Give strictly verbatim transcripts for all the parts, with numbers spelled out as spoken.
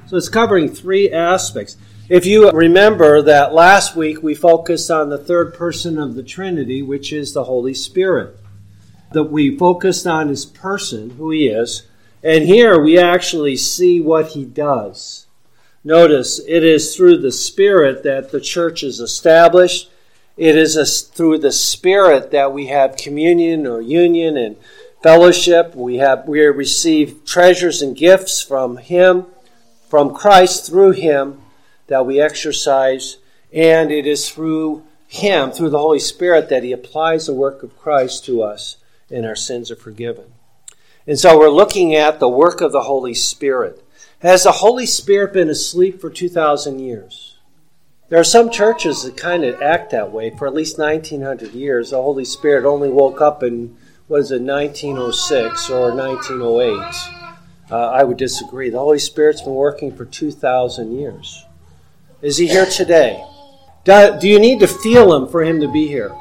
So it's covering three aspects. If you remember that last week we focused on the third person of the Trinity, which is the Holy Spirit. That we focused on his person, who he is, and here we actually see what he does. Notice, it is through the Spirit that the church is established. It is a, through the Spirit that we have communion or union and fellowship. We have we receive treasures and gifts from him, from Christ through him, that we exercise. And it is through him, through the Holy Spirit, that he applies the work of Christ to us and our sins are forgiven. And so we're looking at the work of the Holy Spirit. Has the Holy Spirit been asleep for two thousand years? There are some churches that kind of act that way. For at least nineteen hundred years, the Holy Spirit only woke up in, what is it, nineteen oh six or nineteen oh eight. Uh, I would disagree. The Holy Spirit's been working for two thousand years. Is he here today? Do, do you need to feel him for him to be here?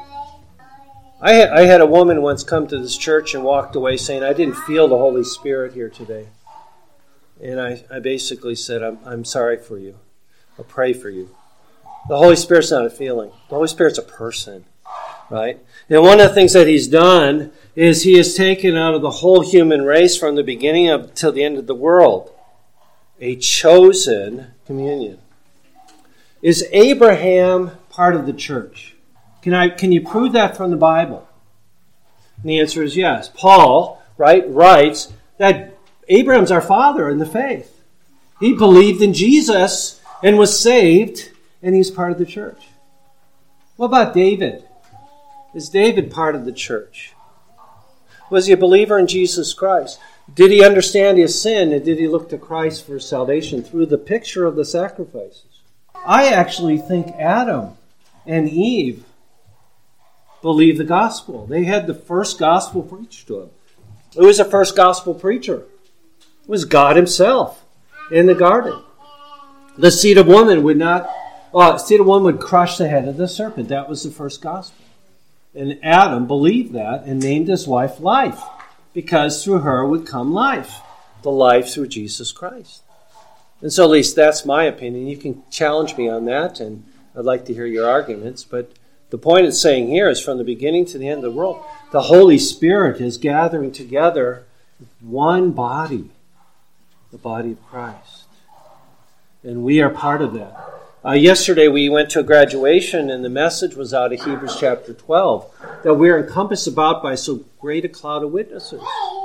I had, I had a woman once come to this church and walked away saying, I didn't feel the Holy Spirit here today. And I, I basically said, I'm, I'm sorry for you. I'll pray for you. The Holy Spirit's not a feeling. The Holy Spirit's a person, right? And one of the things that he's done is he has taken out of the whole human race from the beginning of till the end of the world a chosen communion. Is Abraham part of the church? Can I? Can you prove that from the Bible? And the answer is yes. Paul, right, writes that Abraham's our father in the faith. He believed in Jesus and was saved, and he's part of the church. What about David? Is David part of the church? Was he a believer in Jesus Christ? Did he understand his sin, and did he look to Christ for salvation through the picture of the sacrifices? I actually think Adam and Eve believed the gospel. They had the first gospel preached to them. Who was the first gospel preacher? It was God himself in the garden. The seed of woman would not, well, the seed of woman would crush the head of the serpent. That was the first gospel. And Adam believed that and named his wife Life, because through her would come life, the life through Jesus Christ. And so at least that's my opinion. You can challenge me on that, and I'd like to hear your arguments. But the point it's saying here is from the beginning to the end of the world, the Holy Spirit is gathering together one body, the body of Christ. And we are part of that. Uh, yesterday we went to a graduation, and the message was out of Hebrews chapter twelve, that we are encompassed about by so great a cloud of witnesses.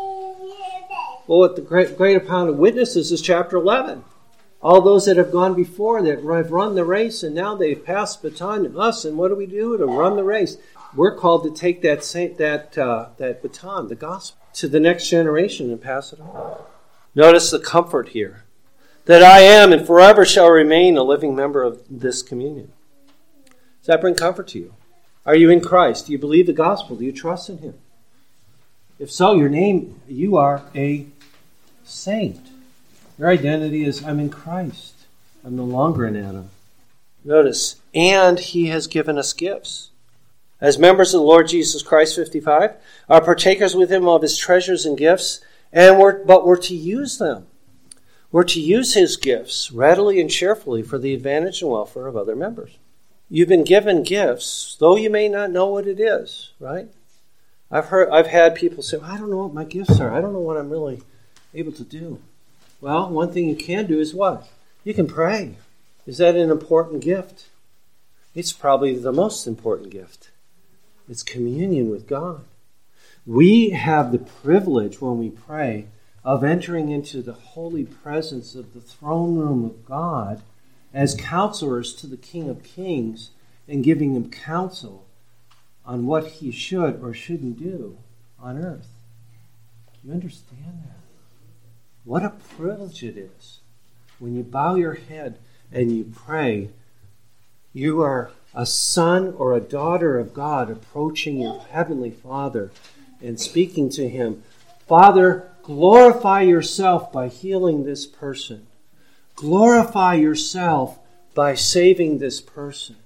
Well, what the great, great cloud of witnesses is chapter eleven. All those that have gone before, that have run the race, and now they've passed the baton to us. And what do we do to run the race? We're called to take that that uh, that baton, the gospel, to the next generation and pass it on. Notice the comfort here, that I am and forever shall remain a living member of this communion. Does that bring comfort to you? Are you in Christ? Do you believe the gospel? Do you trust in him? If so, your name, you are a saint. Your identity is, I'm in Christ. I'm no longer in Adam. Notice, and he has given us gifts. As members of the Lord Jesus Christ, fifty-five, are partakers with him of his treasures and gifts, and we're, but we're to use them. We're to use his gifts readily and cheerfully for the advantage and welfare of other members. You've been given gifts, though you may not know what it is, right? I've heard, I've had people say, I don't know what my gifts are. I don't know what I'm really able to do. Well, one thing you can do is what? You can pray. Is that an important gift? It's probably the most important gift. It's communion with God. We have the privilege when we pray of entering into the holy presence of the throne room of God as counselors to the King of Kings and giving him counsel on what he should or shouldn't do on earth. You understand that? What a privilege it is. When you bow your head and you pray, you are a son or a daughter of God approaching your heavenly Father and speaking to him. Father, glorify yourself by healing this person. Glorify yourself by saving this person.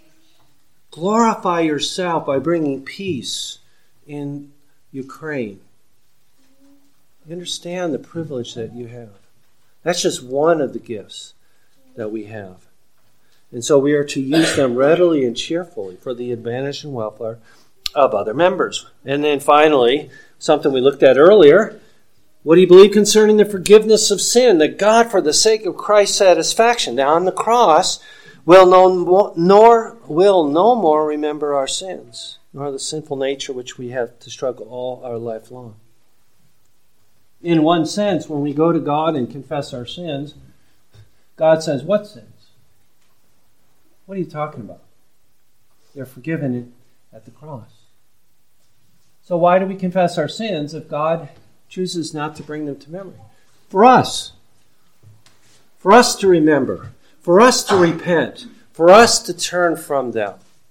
Glorify yourself by bringing peace in Ukraine. You understand the privilege that you have. That's just one of the gifts that we have. And so we are to use them readily and cheerfully for the advantage and welfare of other members. And then finally, something we looked at earlier, what do you believe concerning the forgiveness of sin? That God, for the sake of Christ's satisfaction, now on the cross, will no, nor will no more remember our sins, nor the sinful nature which we have to struggle all our life long. In one sense, when we go to God and confess our sins, God says, what sins? What are you talking about? They're forgiven at the cross. So why do we confess our sins if God chooses not to bring them to memory? For us. For us to remember. For us to repent. For us to turn from them.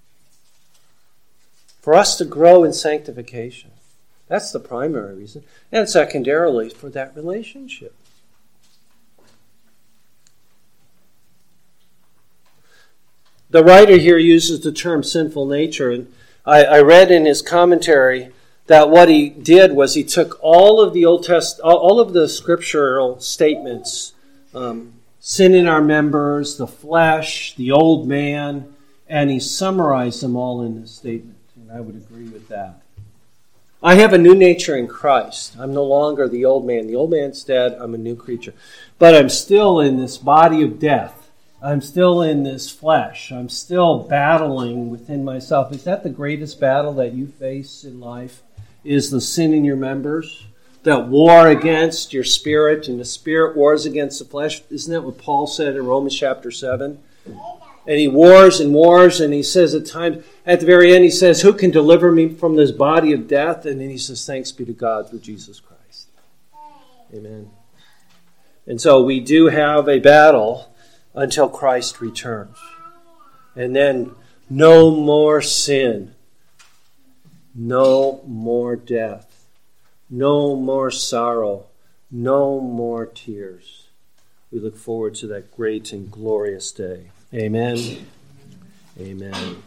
For us to grow in sanctification. That's the primary reason. And secondarily, for that relationship. The writer here uses the term sinful nature, and I, I read in his commentary that what he did was he took all of the Old Test, all, all of the scriptural statements, um, sin in our members, the flesh, the old man, and he summarized them all in this statement, and I would agree with that. I have a new nature in Christ. I'm no longer the old man. The old man's dead. I'm a new creature. But I'm still in this body of death. I'm still in this flesh. I'm still battling within myself. Is that the greatest battle that you face in life? Is the sin in your members? That war against your spirit, and the spirit wars against the flesh? Isn't that what Paul said in Romans chapter seven? And he wars and wars, and he says at times, at the very end, he says, who can deliver me from this body of death? And then he says, thanks be to God through Jesus Christ. Amen. And so we do have a battle until Christ returns. And then no more sin. No more death. No more sorrow. No more tears. We look forward to that great and glorious day. Amen. Amen.